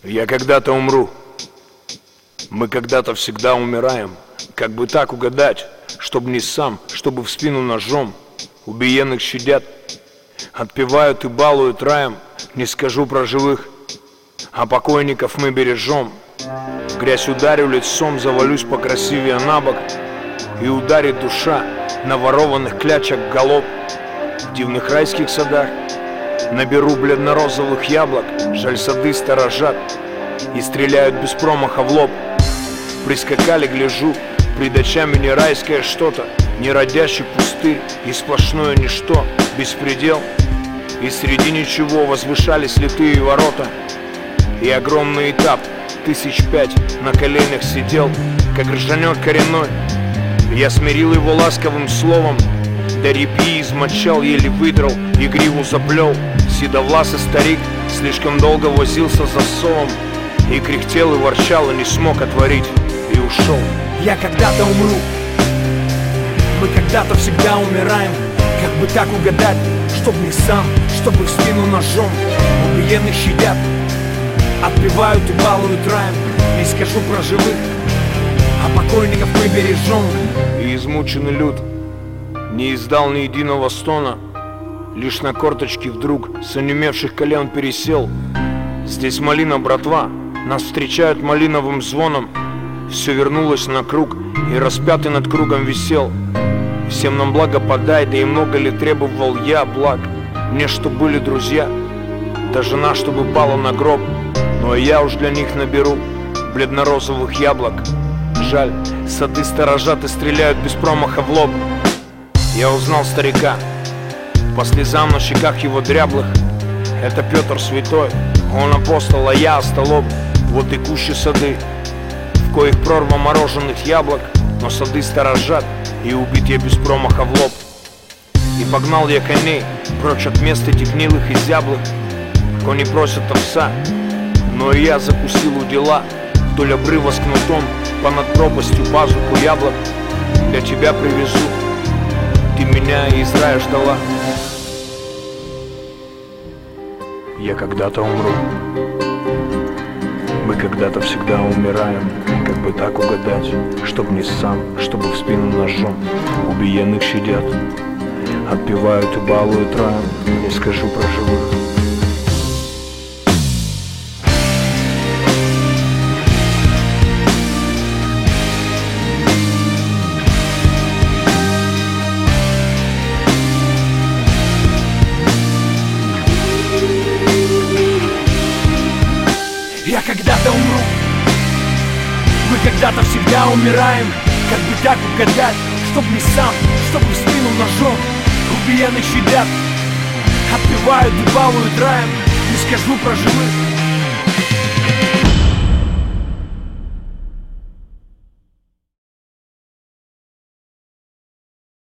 Я когда-то умру. Мы когда-то всегда умираем. Как бы так угадать, чтоб не сам, чтобы в спину ножом. Убиенных щадят, отпевают и балуют раем. Не скажу про живых, а покойников мы бережем. В грязь ударю лицом, завалюсь покрасивее на бок. И ударит душа на ворованных клячах галоп. В дивных райских садах наберу бледно-розовых яблок. Жаль, сады сторожат и стреляют без промаха в лоб. Прискакали, гляжу, пред очами не райское что-то, не родящий пустырь и сплошное ничто, беспредел. И среди ничего возвышались литые ворота. И огромный этап 1005 на коленях сидел, как ржанет коренной. Я смирил его ласковым словом, до репьи измочал, еле выдрал и гриву заплел. Седовласый старик слишком долго возился за совом, и кряхтел и ворчал, и не смог отворить, и ушел. Я когда-то умру. Мы когда-то всегда умираем. Как бы так угадать, чтоб не сам, чтобы в спину ножом. Убиенных щадят, отпевают и балуют раем. Не скажу про живых, а покойников мы бережем. И измученный люд не издал ни единого стона, лишь на корточки вдруг с онемевших колен пересел. Здесь малина, братва, нас встречают малиновым звоном. Все вернулось на круг, и распятый над кругом висел. Всем нам благо подай, да и много ли требовал я благ. Мне, чтоб были друзья, да жена, чтобы пала на гроб. Ну а я уж для них наберу бледно-розовых яблок. Жаль, сады сторожат и стреляют без промаха в лоб. Я узнал старика по слезам на щеках его дряблых. Это Петр Святой, он апостол, а я остолоп. Вот и кущи сады, в коих прорва мороженых яблок. Но сады сторожат, и убит я без промаха в лоб. И погнал я коней прочь от мест этих гнилых и зяблых. Кони просят овса, но и я закусил у дела. Вдоль обрыва с кнутом, понад пропастью пазуху яблок. Для тебя привезу, ты меня из рая ждала. Я когда-то умру. Мы когда-то всегда умираем. Как бы так угадать, чтоб не сам, чтобы в спину ножом. Убиенных щадят, отпевают и балуют раем. Не скажу про живых. Я когда-то умру. Мы когда-то всегда умираем. Как бы так угадать, чтоб не сам, чтобы в спину ножом. Убиенных щадят, отпевают и балуют раем. Не скажу про живых,